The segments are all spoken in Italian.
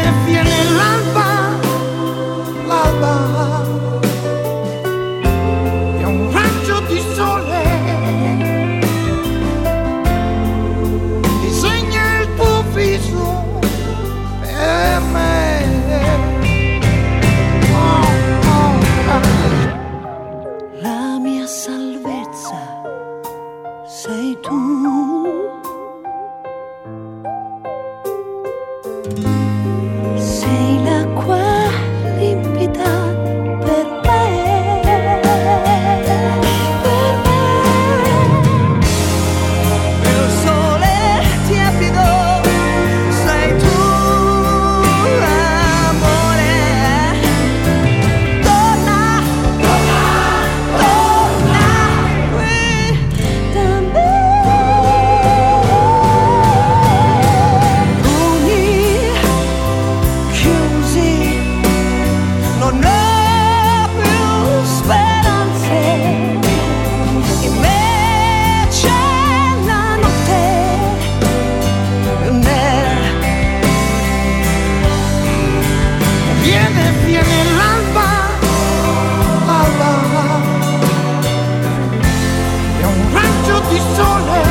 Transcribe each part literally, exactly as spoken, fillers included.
Viene, viene l'alba, l'alba, è un raggio di sole, disegna il tuo viso per me. Oh, oh, oh. La mia salvezza sei tu. Sei l'acqua limpida per me, per me. Il sole tiepido sei tu, amore. Torna, torna, torna qui da me. Pugni chiusi, non ho più speranze, invece la notte più nera. Viene, viene l'alba, l'alba, è un raggio di sole,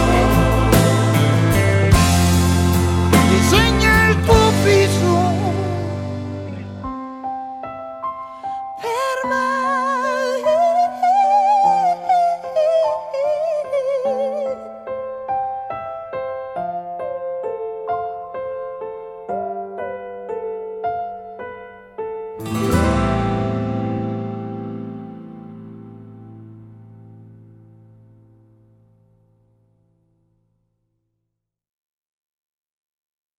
disegna il tuo viso per me.